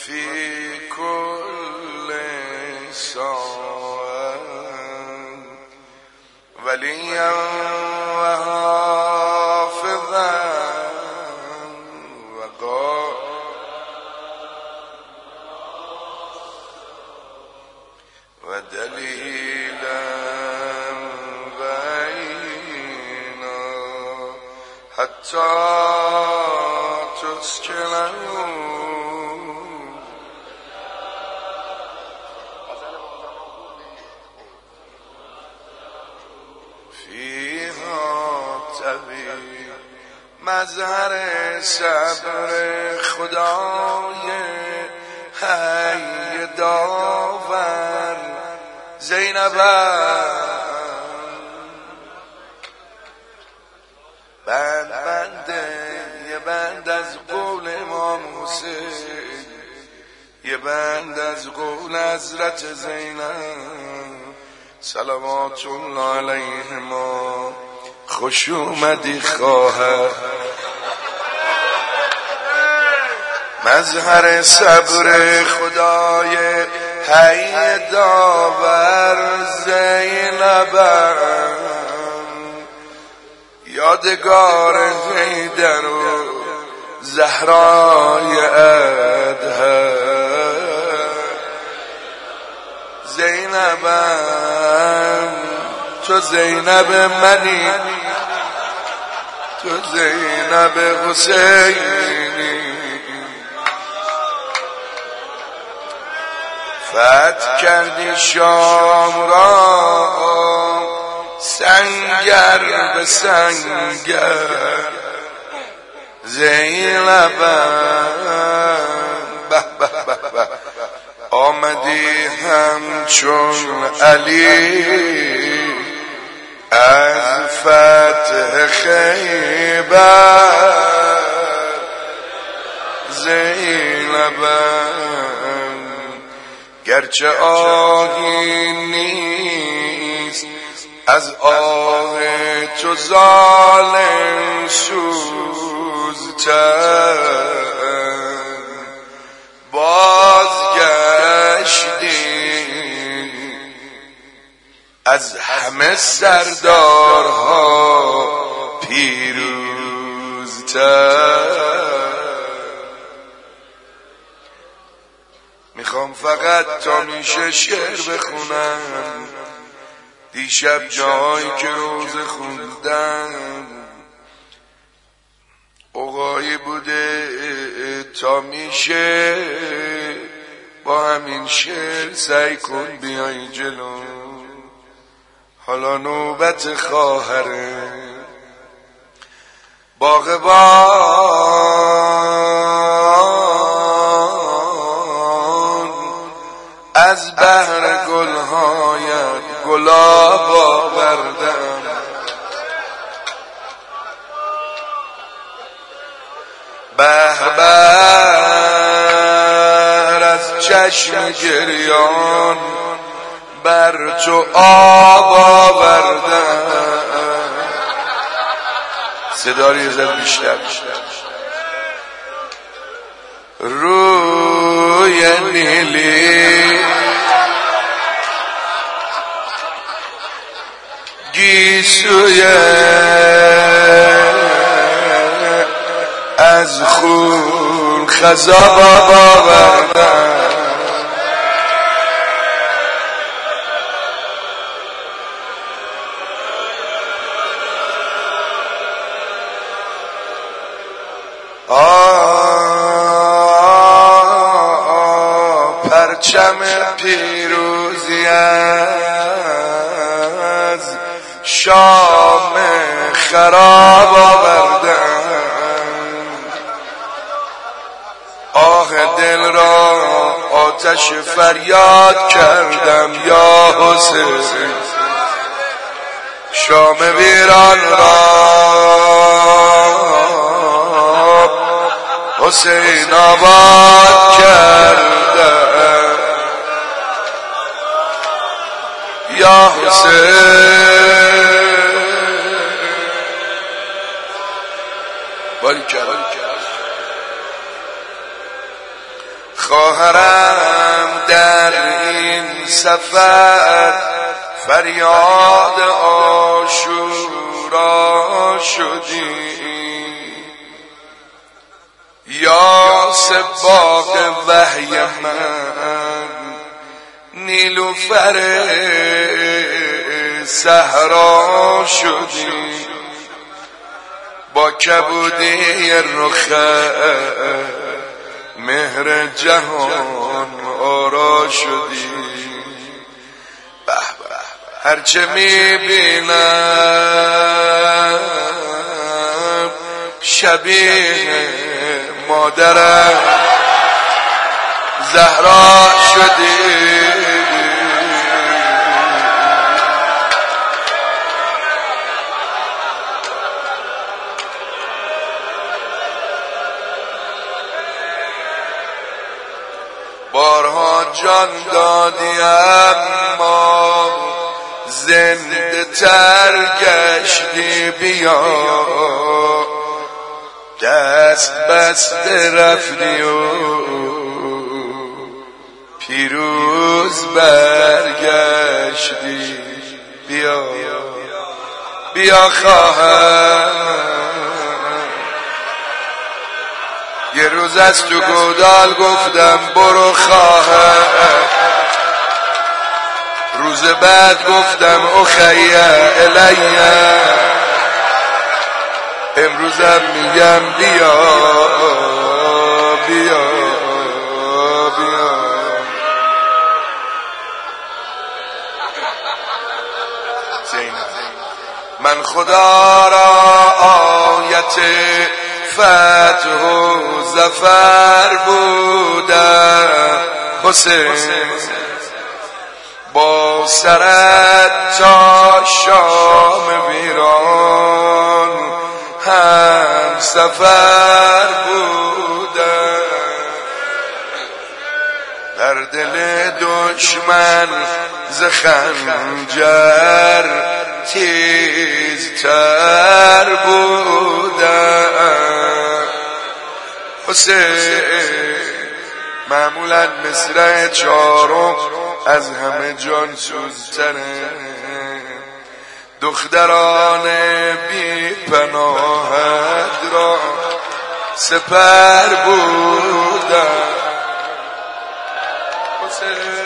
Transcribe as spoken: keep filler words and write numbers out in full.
في كل ساعة وليا وحافظا ودليلا بينا حتى تسكنه فيها تبي مظهر صبر خدای حی داور زینب بند بنده یه بند از قول امام حسین، یه بند از قول حضرت زینب صلوات الله علیهما. خوش اومدی خواهر، مظهر صبر خدای حی داور زینبم، یادگار حیدر و زهرای ادهم. زینبم تو زینب منی، تو زینب حسینی. فتح کردی شام را سنگر به سنگر. زینبم به به به به آمدی همچون علی از فتح خیبر. زینبم گرچه آهی نیست از آه تو ظالم سوزتر، بازگشتی از همه سردارها پیروزتر. میخوام فقط تا میشه شعر بخونم، دیشب جایی که روز خوندم اوقایی بوده تا میشه با همین شعر سعی کن بیای جلو. حالا نوبت خواهره. باغبان از بهر گلهایت گلاب آوردم، بهر بهر از چشم گریان بر تو آب آوردم. صدا رو یه ذره بیشتر روی نیلی گیسوی از خون خضاب آوردم. پرچم پیروزی از شام خراب آوردم. آه دل را آتش فریاد کردم یا حسین، شام ویران را حسین آباد کردم. یا حسین باری کرد خواهرم در این سفر فریاد عاشورا شدی، یا سباق وحی من نیلوفر صحرا شدی، با کبودی رخت مهر جهان آرا شدی. به به هرچه میبینم شبیه مادرم زهرا شدی. بارها جان دادی اما زنده تر گشتی، بیا دست بسته رفتی و پیروز برگشتی. بیا بیا خواهم، یه روز از تو گودال گفتم برو خواهم، روز بعد گفتم اخیه الیه، امروزم میگم بیا بیا بیا. من خدا را آیت فتح و ظفر بودم حسین، با سرت تا شام ویران هم سفر بودم، در دل دشمن ز خنجر تیزتر بودم. حسین معمولا مصرع چارم از همه جان سوزتره، دختران بی پناهت را سپر بودم. حسین